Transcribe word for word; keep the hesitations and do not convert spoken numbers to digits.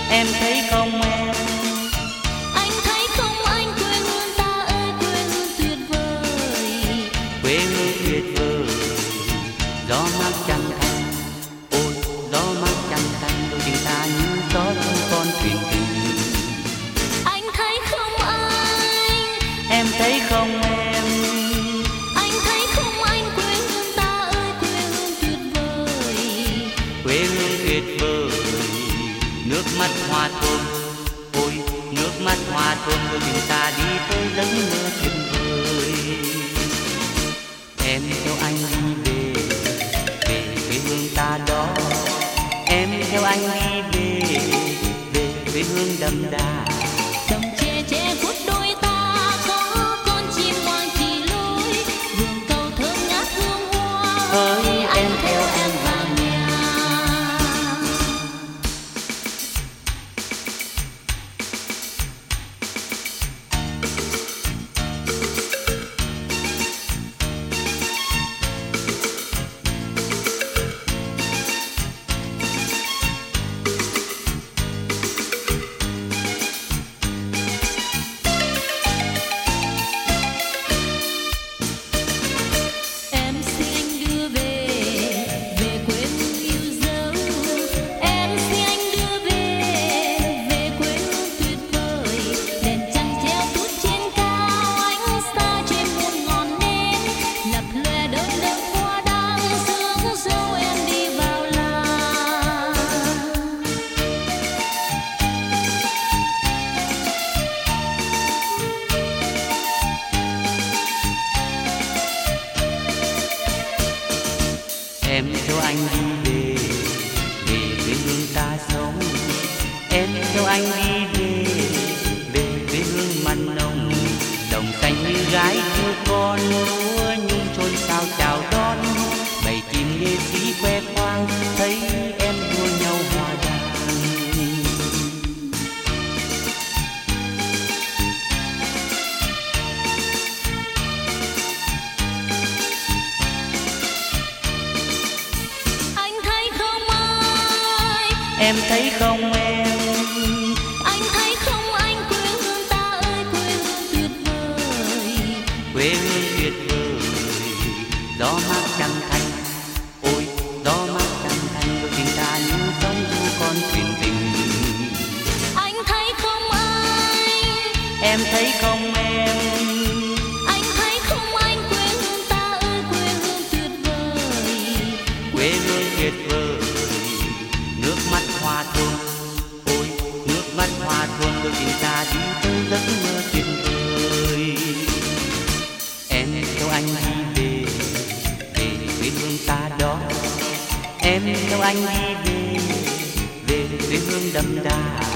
em thấy không em? Anh thấy không anh, quê hương ta ơi quê hương tuyệt vời. Quê hương tuyệt vời, gió mát trăng thanh, ôi gió mát trăng thanh, đôi tình ta như gió trong con thuyền tình. Anh thấy không anh, Em thấy không em? anh thấy không anh, quê hương ta ơi quê hương tuyệt vời. Quê hương tuyệt vời, nước mắt hoa thơm, ôi nước mắt hoa thơm, đôi tình ta đi tới giấc mơ tuyệt vời. Em theo anh đi về, về quê hương ta đó. Em theo anh đi về, về quê hương đậm đà. Đồng tre tre khuất đôi ta, có con chim ngoan chỉ lối, vườn cầu thơm ngát hương hoa. Hỡi em theo em vào nhà. Em xin anh đưa về, về quê hương yêu dấu. Em xin anh đưa về, về quê hương tuyệt vời. Đèn trăng treo tuốt trên cao, ánh sao trên muôn ngọn nến, lập lòe đơm đơm hoa đăng, sương dâu em đi vào làng. Em theo anh đi về, về quê hương ta sống. Em theo anh đi về, về quê hương mặn nồng. Đồng xanh như gái đưa con, lúa nhung trôi sao chào đón. Bầy chim nghệ sĩ khoe khoang, thấy em đua nhau hòa đàn. Anh thấy không anh, Em thấy không em? anh thấy không anh, quê hương ta ơi quê hương tuyệt vời. Quê hương tuyệt vời, gió mát trăng thanh, ôi gió mát trăng thanh, đôi tình ta như sóng du con thuyền tình. Anh thấy không anh, Em thấy không em? anh thấy không anh, quê hương ta ơi quê hương tuyệt vời. Quê hương tuyệt vời, nước mắt hoa thơm, ôi nước mắt hoa thơm, đôi tình ta đi tới giấc mơ tuyệt vời. Em theo anh đi về, về quê hương ta đó. Em theo anh đi về, về quê hương đậm đà.